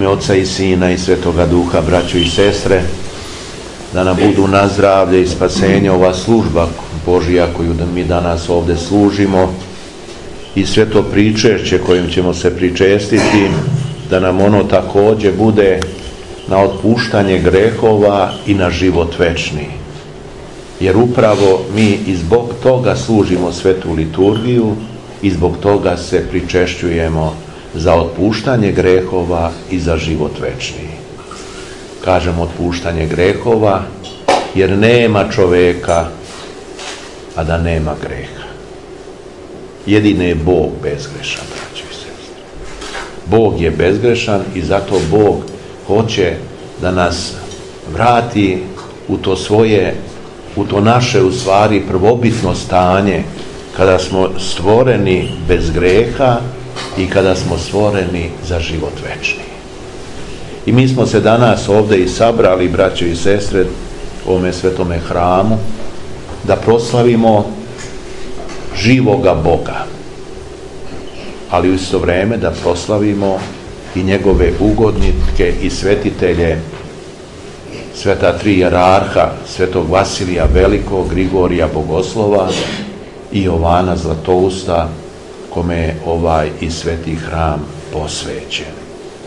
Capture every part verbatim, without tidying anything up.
ime Oca i Sina i Svetoga Duha, braćo i sestre, da nam budu na zdravlje i spasenje ova služba Božja koju mi danas ovdje služimo i sve to pričešće kojim ćemo se pričestiti, da nam ono također bude na otpuštanje grehova i na život večni. Jer upravo mi i zbog toga služimo svetu liturgiju i zbog toga se pričešćujemo za otpuštanje grehova i za život večni. Kažem otpuštanje grehova jer nema čoveka, a da nema greha. Jedine je Bog bezgrešan, braćo i sestre. Bog je bezgrešan i zato Bog hoće da nas vrati u to svoje, u to naše u stvari prvobitno stanje kada smo stvoreni bez greha i kada smo stvoreni za život večni. I mi smo se danas ovdje i sabrali, braćo i sestre, u ovome svetome hramu, da proslavimo živoga Boga, ali u isto vrijeme da proslavimo i njegove ugodnike i svetitelje, sveta tri jerarha, svetog Vasilija Velikog, Grigorija Bogoslova i Jovana Zlatousta, kome je ovaj i sveti hram posvećen.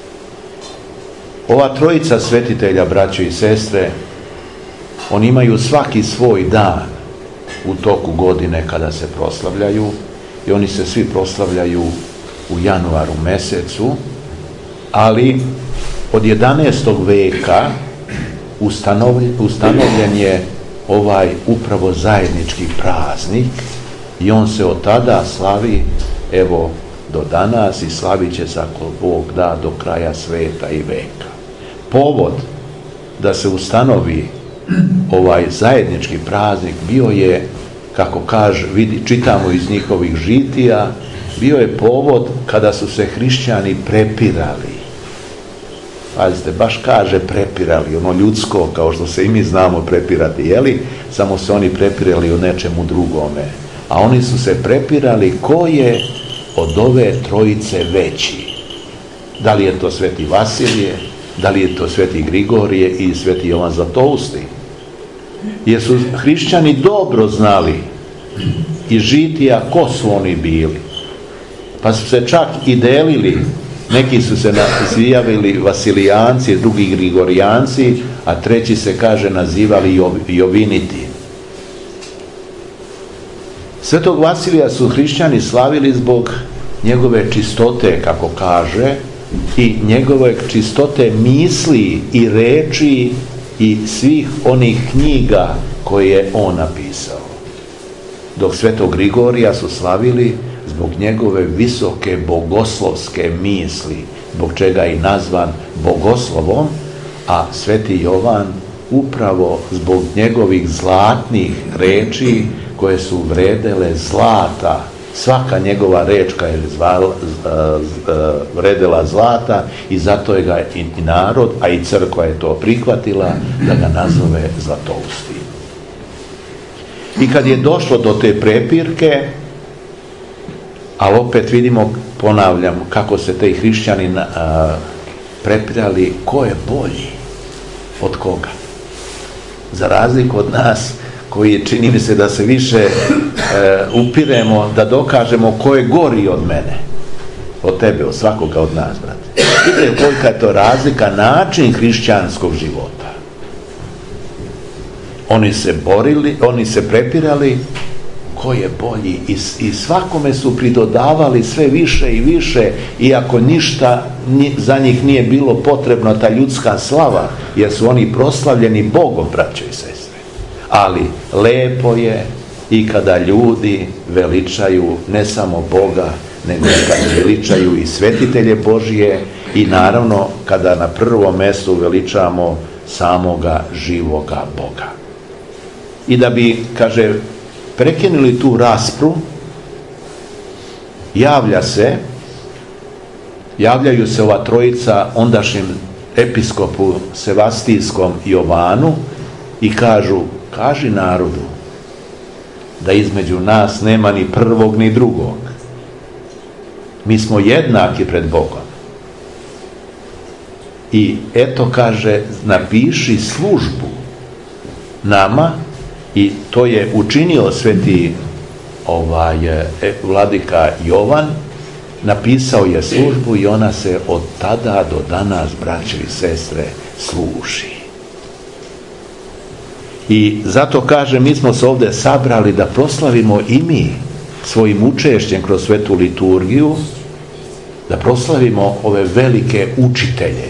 Ova trojica svetitelja, braćo i sestre, oni imaju svaki svoj dan u toku godine kada se proslavljaju i oni se svi proslavljaju u januaru mesecu, ali od jedanaestog veka ustanovljen je ovaj upravo zajednički praznik i on se od tada slavi evo do danas i slavit će se ako Bog da do kraja sveta i veka. Povod da se ustanovi ovaj zajednički praznik bio je, kako kaže, vidi, čitamo iz njihovih žitija, bio je povod kada su se hrišćani prepirali. Pazite, baš kaže prepirali, ono ljudsko, kao što se i mi znamo prepirati, jeli? Samo se oni prepirali o nečemu drugome. A oni su se prepirali ko je od ove trojice veći. Da li je to sveti Vasilije, da li je to sveti Grigorije i sveti Jovan Zlatousti. Jer su hrišćani dobro znali iz žitija ko su oni bili. Pa su se čak i delili. Neki su se nazivali Vasilijanci, drugi Grigorijanci, a treći se, kaže, nazivali Joviniti. Svetog Vasilija su hrišćani slavili zbog njegove čistote, kako kaže, i njegove čistote misli i reči i svih onih knjiga koje je on napisao. Dok svetog Grigorija su slavili zbog njegove visoke bogoslovske misli, zbog čega je i nazvan bogoslovom, a sveti Jovan upravo zbog njegovih zlatnih reči koje su vredele zlata. Svaka njegova rečka je zval, vredela zlata i zato je ga i narod, a i crkva je to prihvatila da ga nazove Zlatousti. I kad je došlo do te prepirke, ali opet vidimo, ponavljam, kako se te hrišćani a, prepirali ko je bolji od koga. Za razliku od nas, koji čini mi se da se više e, upiremo da dokažemo ko je gori od mene, od tebe, od svakoga od nas, brate. Vidite kolika je to razlika, način hrišćanskog života. Oni se borili, oni se prepirali ko je bolji i, i svakome su pridodavali sve više i više, iako ništa za njih nije bilo potrebno ta ljudska slava, jer su oni proslavljeni Bogom, braćo i sestre. Ali lepo je i kada ljudi veličaju ne samo Boga, nego kada veličaju i svetitelje Božije i naravno kada na prvom mjestu veličamo samoga živoga Boga. I da bi, kaže, prekinuli tu raspravu, javlja se, javljaju se ova trojica ondašnjem episkopu Sevastijskom Jovanu i kažu, kaži narodu da između nas nema ni prvog ni drugog. Mi smo jednaki pred Bogom. I eto, kaže, napiši službu nama, i to je učinio sveti ovaj, vladika Jovan, napisao je službu i ona se od tada do danas, braće i sestre, služi. I zato kaže, mi smo se ovdje sabrali da proslavimo i mi svojim učešćem kroz svetu liturgiju, da proslavimo ove velike učitelje.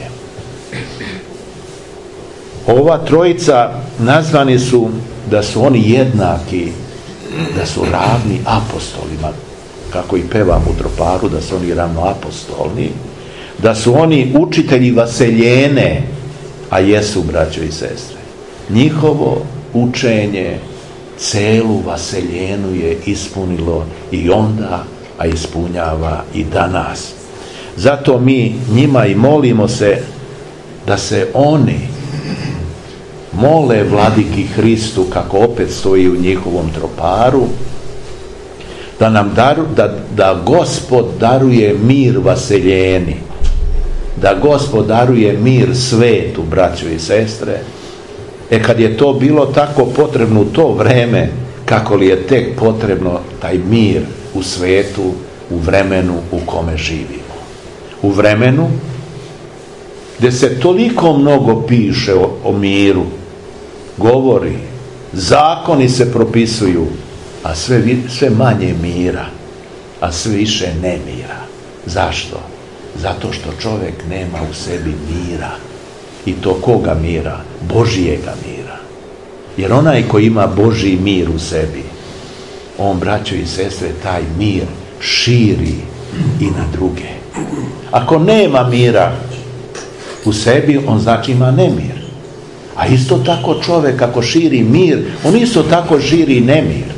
Ova trojica nazvani su da su oni jednaki, da su ravni apostolima, kako i pevamo u troparu, da su oni ravnoapostolni, da su oni učitelji vaseljene, a jesu, braćo i sestre. Njihovo učenje celu vaseljenu je ispunilo i onda, a ispunjava i danas. Zato mi njima i molimo se da se oni mole vladiki Hristu, kako opet stoji u njihovom troparu, da nam daru, da, da Gospod daruje mir vaseljeni, da Gospod daruje mir svetu, braćo i sestre. E kad je to bilo tako potrebno u to vreme, kako li je tek potrebno taj mir u svetu, u vremenu u kome živimo. U vremenu gdje se toliko mnogo piše o, o miru, govori, zakoni se propisuju, a sve, sve manje mira, a sve više nemira. Zašto? Zato što čovjek nema u sebi mira. I to koga mira? Božijega mira. Jer onaj koji ima Božji mir u sebi, on, braćo i sestre, taj mir širi i na druge. Ako nema mira u sebi, on znači ima nemir. A isto tako čovjek ako širi mir, on isto tako širi nemir.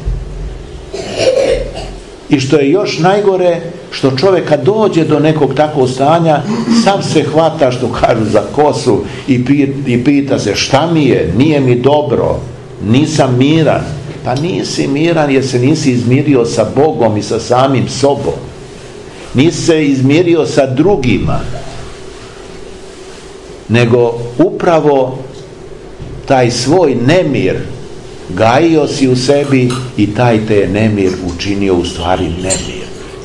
I što je još najgore, što čovjek kad dođe do nekog takvog stanja, sam se hvata, što kažu, za kosu i, i pita se šta mi je, nije mi dobro, nisam miran. Pa nisi miran jer se nisi izmirio sa Bogom i sa samim sobom. Nisi se izmirio sa drugima, nego upravo taj svoj nemir gajio si u sebi i taj te nemir učinio u stvari nemir.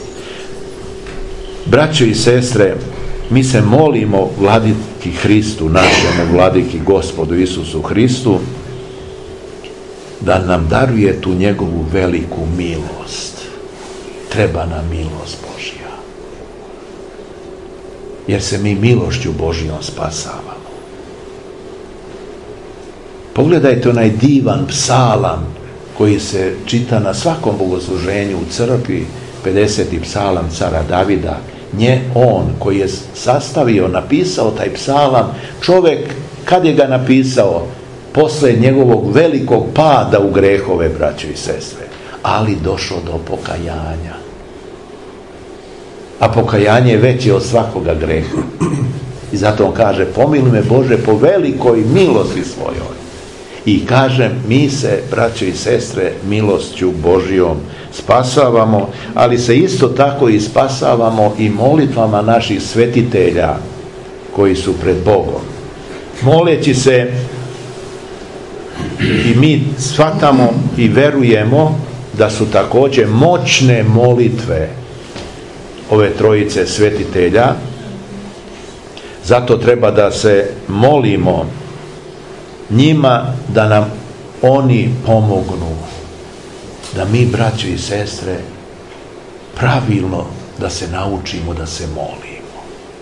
Braćo i sestre, mi se molimo vladiki Hristu, našemu vladiki Gospodu Isusu Hristu, da nam daruje tu njegovu veliku milost. Treba nam milost Božja. Jer se mi milošću Božjom spasavamo. Pogledajte onaj divan psalam koji se čita na svakom bogosluženju u crkvi, pedeseti psalam cara Davida. Nje on koji je sastavio, napisao taj psalam, čovjek kad je ga napisao, posle njegovog velikog pada u grehove, braćo i sestre, ali došao do pokajanja. A pokajanje je veće od svakoga greha. I zato on kaže, pomiluj me Bože po velikoj milosti svojoj. I kažem, mi se, braćo i sestre, milosću Božjom spasavamo, ali se isto tako i spasavamo i molitvama naših svetitelja koji su pred Bogom. Moleći se, i mi shvatamo i verujemo da su također moćne molitve ove trojice svetitelja. Zato treba da se molimo njima da nam oni pomognu, da mi, braćo i sestre, pravilno da se naučimo da se molimo,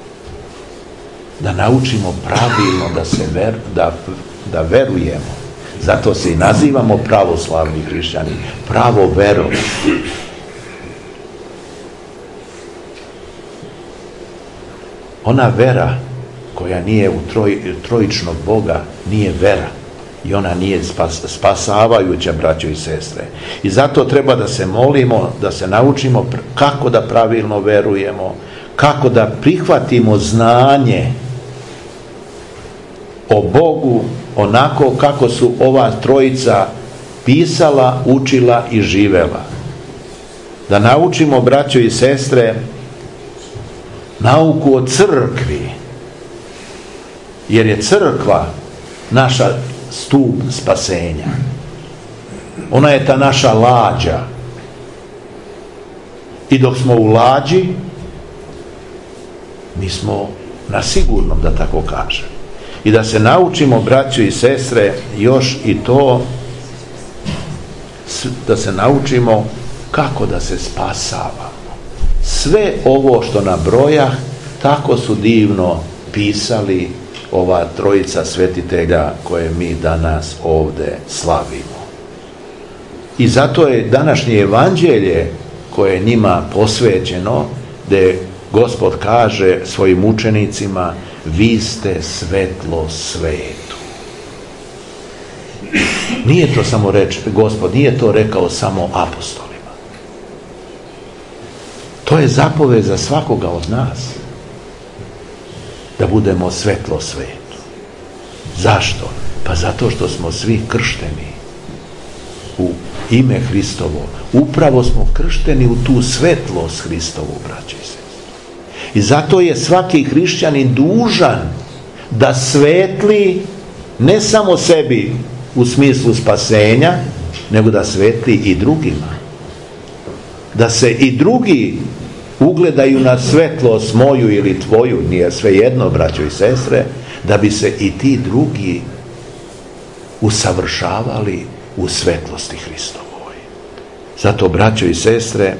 da naučimo pravilno da se ver, da, da verujemo. Zato se i nazivamo pravoslavni hrišćani, pravo verom. Ona vera koja nije u troj, trojičnog Boga nije vera i ona nije spas, spasavajuća, braćo i sestre. I zato treba da se molimo, da se naučimo kako da pravilno verujemo, kako da prihvatimo znanje o Bogu onako kako su ova trojica pisala, učila i živela. Da naučimo, braćo i sestre, nauku o crkvi, jer je crkva naša stup spasenja. Ona je ta naša lađa. I dok smo u lađi, mi smo na sigurnom, da tako kažem. I da se naučimo, braćo i sestre, još i to, da se naučimo kako da se spasavamo. Sve ovo što nabrojah, tako su divno pisali ova trojica svetitelja koje mi danas ovdje slavimo. I zato je današnje evanđelje koje je njima posvećeno, gdje Gospod kaže svojim učenicima: vi ste svetlo svetu. Nije to samo reč, Gospod nije to rekao samo apostolima. To je zapoved za svakoga od nas, da budemo svetlo svetu. Zašto? Pa zato što smo svi kršteni u ime Hristovo. Upravo smo kršteni u tu svetlost Hristovu, braće i sestre. I zato je svaki hrišćanin dužan da svetli ne samo sebi u smislu spasenja, nego da svetli i drugima. Da se i drugi ugledaju na svetlost moju ili tvoju, nije svejedno, braćo i sestre, da bi se i ti drugi usavršavali u svetlosti Hristovoj. Zato, braćo i sestre,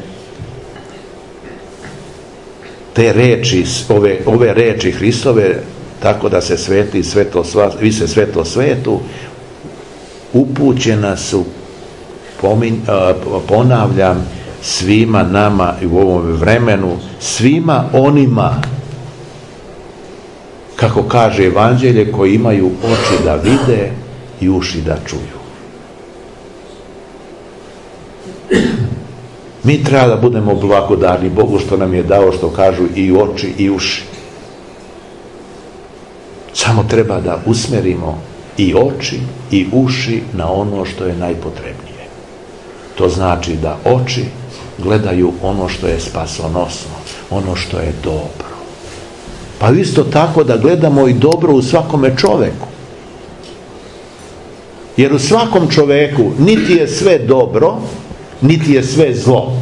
te reči, ove, ove reči Hristove, tako da se sveti svetlo, vi se svetlo svetu, upućena su, pominj, ponavljam, svima nama i u ovom vremenu, svima onima, kako kaže evanđelje, koji imaju oči da vide i uši da čuju. Mi treba da budemo blagodarni Bogu što nam je dao, što kažu, i oči i uši. Samo treba da usmerimo i oči i uši na ono što je najpotrebnije. To znači da oči gledaju ono što je spasonosno, ono što je dobro. Pa isto tako da gledamo i dobro u svakome čoveku. Jer u svakom čoveku niti je sve dobro, niti je sve zlo.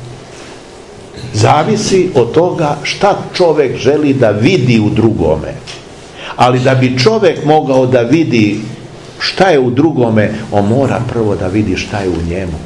Zavisi od toga šta čovjek želi da vidi u drugome. Ali da bi čovjek mogao da vidi šta je u drugome, on mora prvo da vidi šta je u njemu.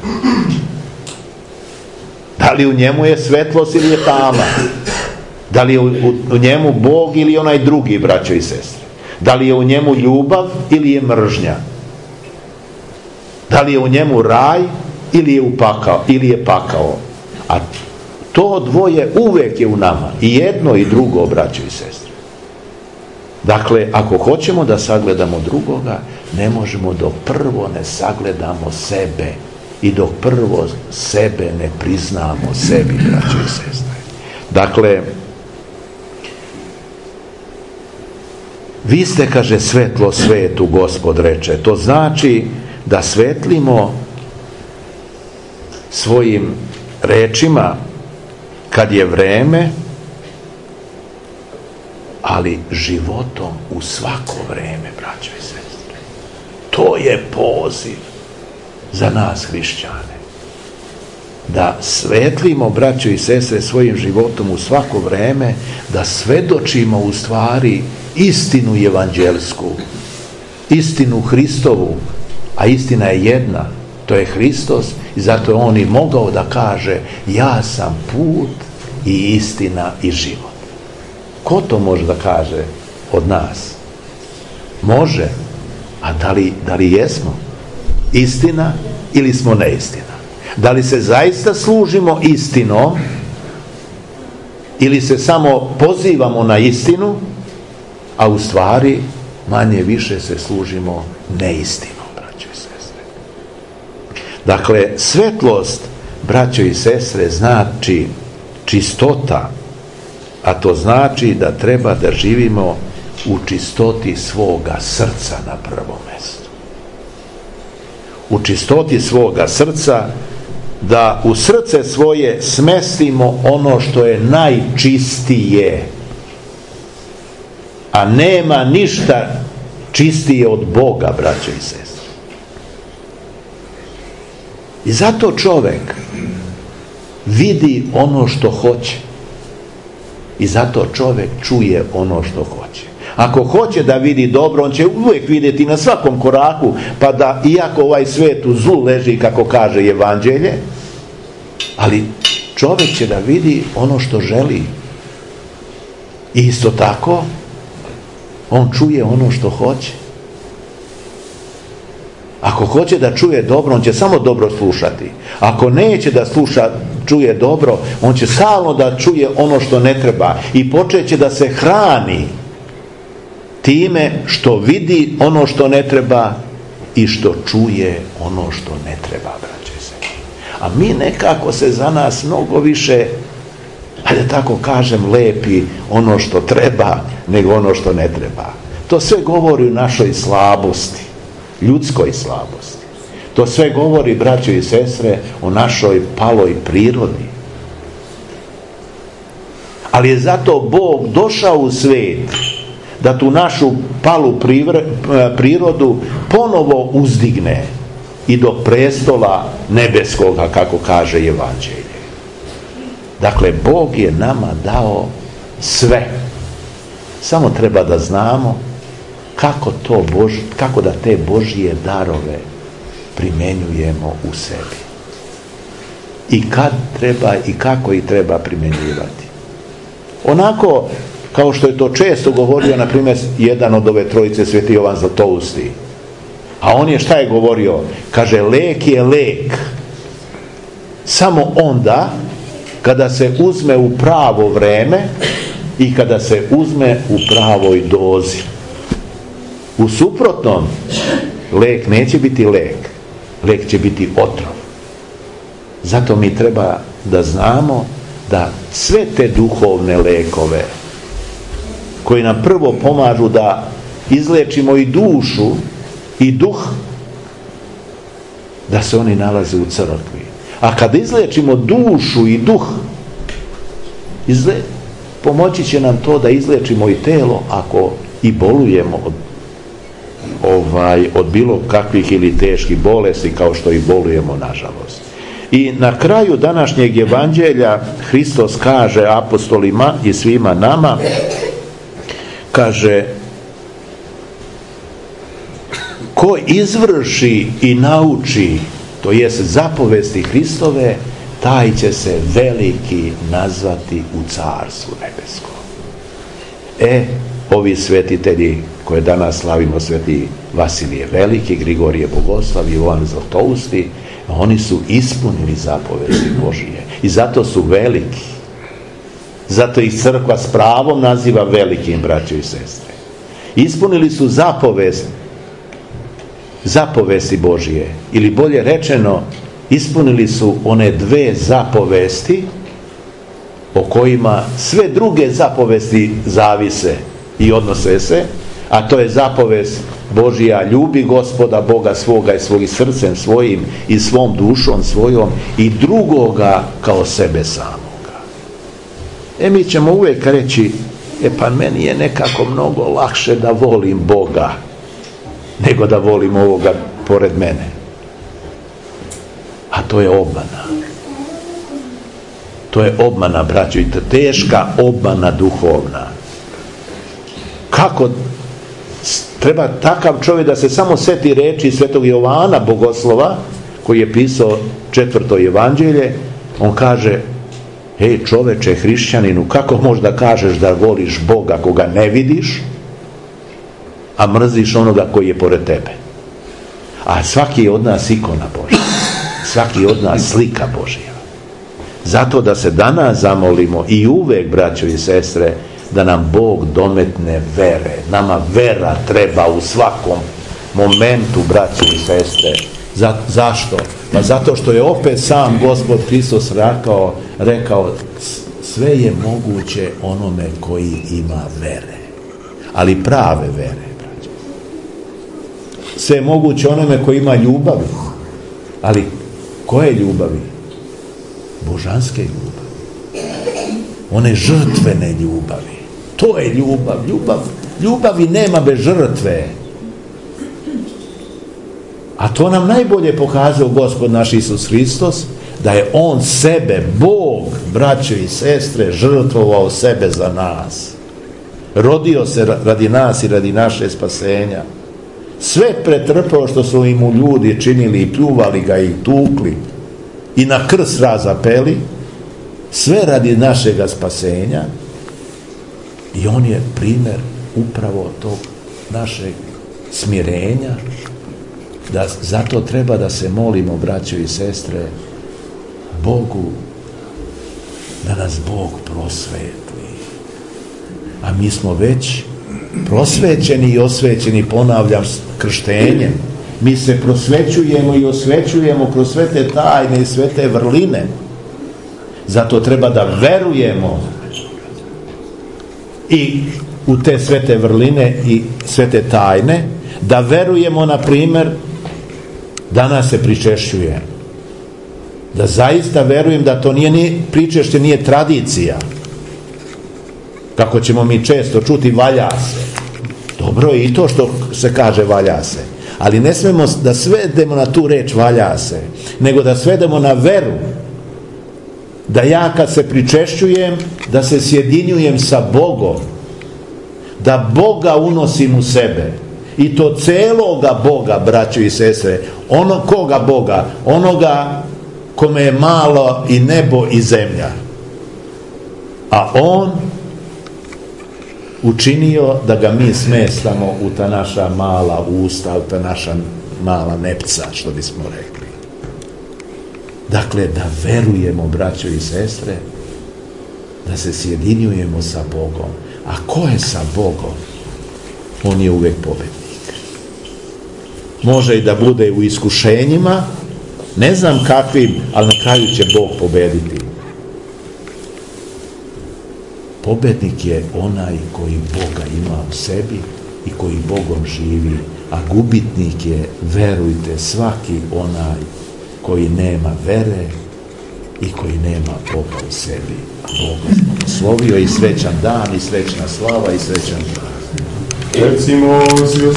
Da li u njemu je svetlost ili je tama? Da li je u, u, u njemu Bog ili onaj drugi, braćo i sestre? Da li je u njemu ljubav ili je mržnja? Da li je u njemu raj ili je upakao, ili je pakao? A to dvoje uvek je u nama. I jedno i drugo, braćo i sestre. Dakle, ako hoćemo da sagledamo drugoga, ne možemo dok prvo ne sagledamo sebe i dok prvo sebe ne priznamo sebi, braćo i sestre. Dakle, vi ste, kaže, svetlo svetu, Gospod reče. To znači da svetlimo svojim rečima kad je vreme, ali životom u svako vreme, braćo i sestre. To je poziv za nas hrišćane. Da svetlimo, braćo i sestre, svojim životom u svako vreme, da svedočimo u stvari istinu evanđelsku, istinu Hristovu, a istina je jedna, to je Hristos, i zato je on i mogao da kaže: ja sam put i istina i život. Ko to može da kaže od nas? Može, a da li, da li jesmo istina ili smo neistina? Da li se zaista služimo istinom ili se samo pozivamo na istinu, a u stvari manje više se služimo neistinom, braćo i sestre. Dakle, svetlost, braćo i sestre, znači čistota, a to znači da treba da živimo u čistoti svoga srca na prvom mjestu. U čistoti svoga srca, da u srce svoje smestimo ono što je najčistije, a A nema ništa čistije od Boga, braćo i sestre. I zato čovjek vidi ono što hoće. I zato čovjek čuje ono što hoće. Ako hoće da vidi dobro, on će uvijek vidjeti na svakom koraku, pa da iako ovaj svijet u zlu leži, kako kaže Evanđelje, ali čovjek će da vidi ono što želi. I isto tako, on čuje ono što hoće. Ako hoće da čuje dobro, on će samo dobro slušati. Ako neće da sluša, čuje dobro, on će stalno da čuje ono što ne treba i počeće da se hrani time što vidi ono što ne treba i što čuje ono što ne treba, braće se. A mi nekako se za nas mnogo više, ajde tako kažem, lepi ono što treba nego ono što ne treba. To sve govori o našoj slabosti, ljudskoj slabosti. To sve govori, braćo i sestre, o našoj paloj prirodi. Ali je zato Bog došao u svijet da tu našu palu prirodu ponovo uzdigne i do prestola nebeskoga, kako kaže Evanđelje. Dakle, Bog je nama dao sve. Samo treba da znamo kako, to Bož, kako da te Božje darove primjenjujemo u sebi. I kad treba i kako ih treba primjenjivati. Onako kao što je to često govorio, na primjer, jedan od ove trojice, Sveti Jovan Zlatousti. A on je šta je govorio? Kaže, lek je lek samo onda kada se uzme u pravo vreme i kada se uzme u pravoj dozi. U suprotnom, lek neće biti lek. Lek će biti otrov. Zato mi treba da znamo da sve te duhovne lekove koji nam prvo pomažu da izlečimo i dušu i duh, da se oni nalaze u crkvi. A kad izlečimo dušu i duh, izle, pomoći će nam to da izlečimo i telo ako i bolujemo od, ovaj, od bilo kakvih ili teških bolesti, kao što i bolujemo, nažalost. I na kraju današnjeg evanđelja Hristos kaže apostolima i svima nama, kaže, ko izvrši i nauči, to jest zapovesti Hristove, taj će se veliki nazvati u carstvu nebeskom. E, ovi svetitelji koje danas slavimo, Sveti Vasilije Veliki, Grigorije Bogoslav i Jovan Zlatousti, oni su ispunili zapovesti Božije i zato su veliki. Zato ih crkva s pravom naziva velikim, braćo i sestre. Ispunili su zapovest, zapovesti Božije, ili bolje rečeno, ispunili su one dve zapovesti o kojima sve druge zapovesti zavise i odnose se, a to je zapovest Božija, ljubi Gospoda Boga svoga i svojim srcem svojim i svom dušom svojom i drugoga kao sebe samoga. E, mi ćemo uvijek reći, e pa meni je nekako mnogo lakše da volim Boga nego da volim ovoga pored mene. A to je obmana. To je obmana, braćo, i to teška obmana duhovna. Kako treba takav čovjek da se samo seti reči Svetog Jovana Bogoslova, koji je pisao četvrto evanđelje. On kaže, hej čoveče, hrišćaninu, kako možda kažeš da voliš Boga koga ne vidiš, a mrziš onoga koji je pored tebe? A svaki je od nas ikona Božja, svaki je od nas slika Božja. Zato da se danas zamolimo i uvek, braćo i sestre, da nam Bog dometne vere. Nama vera treba u svakom momentu, braćo i sestre. Za, zašto? Pa zato što je opet sam Gospod Hristos rekao, rekao sve je moguće onome koji ima vere. Ali prave vere, braćo. Sve je moguće onome koji ima ljubavi. Ali koje ljubavi? Božanske ljubavi. One žrtvene ljubavi. To je ljubav. Ljubav Ljubavi nema bez žrtve. A to nam najbolje pokazao Gospod naš Isus Hristos, da je On sebe, Bog, braćo i sestre, žrtvovao sebe za nas. Rodio se radi nas i radi naše spasenja. Sve pretrpeo što su im mu ljudi činili i pljuvali ga i tukli i na krst razapeli, sve radi našega spasenja. I on je primjer upravo tog našeg smirenja, da zato treba da se molimo, braćo i sestre, Bogu da nas Bog prosvetli. A mi smo već prosvećeni i osvećeni, ponavljam, krštenjem. Mi se prosvećujemo i osvećujemo kroz sve te tajne i sve te vrline. Zato treba da verujemo i u te sve te vrline i sve te tajne, da verujemo, na primjer, danas se pričešćuje. Da zaista verujem da to nije, nije pričešće, nije tradicija. Kako ćemo mi često čuti, valja se. Dobro je i to što se kaže valja se. Ali ne smemo da svedemo na tu reč valja se, nego da svedemo na veru. Da ja kad se pričešćujem, da se sjedinjujem sa Bogom. Da Boga unosim u sebe. I to celoga Boga, braćo i sestre. Ono koga Boga? Onoga kome je malo i nebo i zemlja. A On učinio da ga mi smestamo u ta naša mala usta, u ta naša mala nepca, što bismo rekli. Dakle, da verujemo, braćo i sestre, da se sjedinjujemo sa Bogom. A ko je sa Bogom? On je uvek pobednik. Može i da bude u iskušenjima, ne znam kakvim, ali na kraju će Bog pobediti. Pobednik je onaj koji Boga ima u sebi i koji Bogom živi, a gubitnik je, verujte, svaki onaj koji nema vere i koji nema Boga u sebi. Bog vas blagoslovio i srećan dan i srećna slava i srećan dan. Recimo,